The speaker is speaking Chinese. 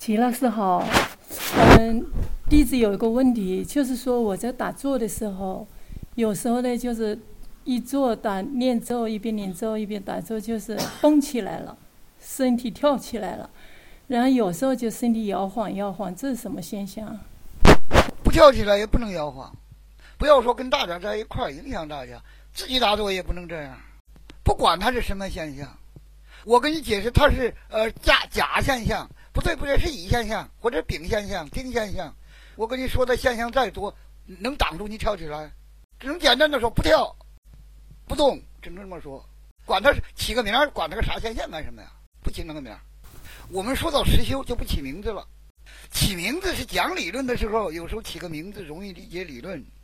齐老师好，弟子有一个问题，就是说我在打坐的时候，有时候呢就是一坐念咒，一边念咒一边打坐，就是蹦起来了，身体跳起来了，然后有时候就身体摇晃，这是什么现象？ 不跳起来也不能摇晃，不要说跟大家在一块儿影响大家，自己打坐也不能这样。不管它是什么现象，我跟你解释，它是假现象，不对，是乙现象或者丙现象、丁现象。我跟你说的现象再多，能挡住你跳起来？只能简单的说不跳、不动，只能这么说。管它是起个名儿，管它个啥现象干什么呀？不起那个名儿。我们说到实修就不起名字了。起名字是讲理论的时候，有时候起个名字容易理解理论，